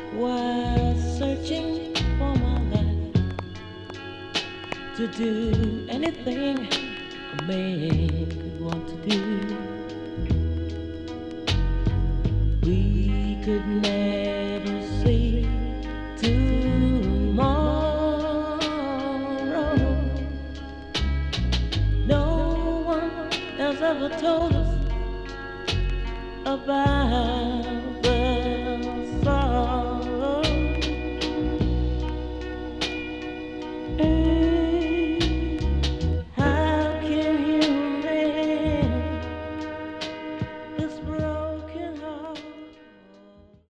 while searching for my life to do anything a man could want to do. We could never see tomorrow. No one has ever told us about